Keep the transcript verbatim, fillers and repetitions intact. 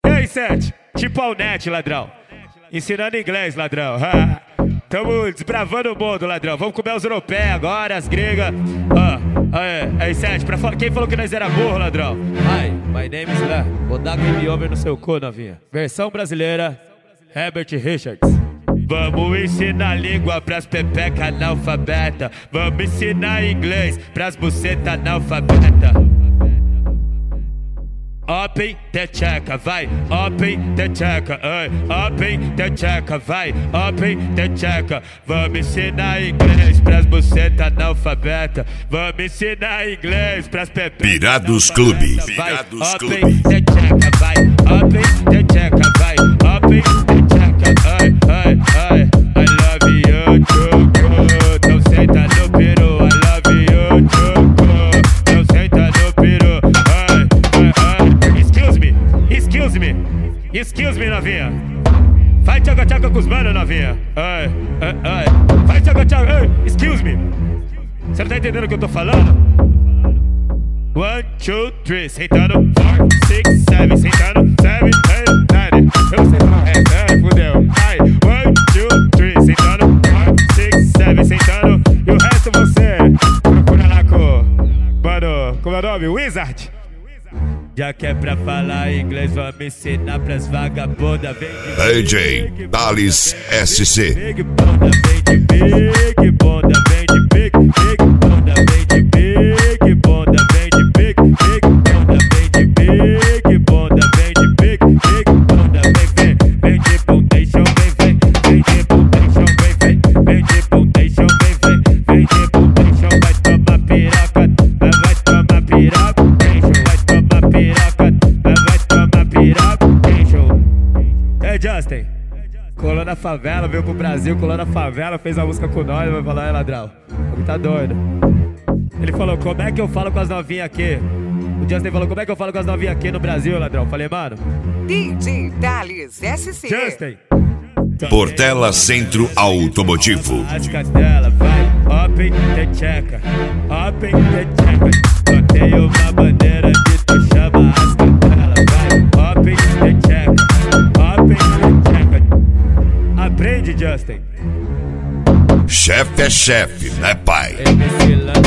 E aí, Sete? Tipo ao net, ladrão. Ensinando inglês, ladrão. Ha. Tamo desbravando o mundo, ladrão. Vamos comer os europeus agora, as gregas. Ah, aí, aí, Sete, pra quem falou que nós era burro, ladrão? Hi, my name is Lá. Vou dar game over no seu cu, novinha. Versão brasileira, Herbert Richards. Vamos ensinar língua pras pepeca analfabeta. Vamos ensinar inglês pras buceta analfabeta. Open the checa, vai, open the checa, ai, open the checa, vai, open the checa. Vamos ensinar inglês pras buceta analfabeta. Vamos ensinar inglês pras pepeca. Pirados Clube, Pirados Clube. Open the checa, vai, open the checa, vai, open the checa, ai, ai, ai. I love you, choco. Então senta no peru, I love you, choco. Então senta no peru, ai, ai, ai. Excuse me, excuse me, excuse me, novinha. Vai tchaca tchaca com os manos, novinha. Ai, ai, ai. Vai tchaca tchaca, ai, excuse me. Você não tá entendendo o que eu tô falando? One, two, three, sentando, four, six, seven, sentando, seven, eight, nine. Eu não sei falar essa, ai, fudeu. Ai, one, two, three, sentando, four, six, seven, sentando. E o resto você procura lá com, mano, como é o nome? Wizard. Já que é pra falar inglês, vamos ensinar pras vagabundas. D J Thales S C. Big bunda, vem de big bunda, vem de big, big bunda, vem de big bunda, vem de big, big bunda, vem de big bunda, vem de big, big bunda, vem, vem, vem de foundation, vem, vem, vem de foundation, vem, vem, vem de foundation, vem, vem, vem de foundation, vai tomar piroca, vai, vai tomar piroca, vai tomar piroca, vai, vai tomar piroca, é Justin. Colou na favela, veio pro Brasil, colou na favela, fez a música com nós, vai falar, é ladrão, tá doido. Ele falou, como é que eu falo com as novinhas aqui? O Justin falou, como é que eu falo com as novinhas aqui no Brasil, ladrão? Falei, mano, D J Thales S C. Justin. Portela Centro Automotivo. As cadelas, vai, open the checa, open the checa. Só tenho uma bandeira de tu chama as cadelas, vai, open the checa, open the checa. Aprende, Justin. Chefe é chefe, né, pai? M C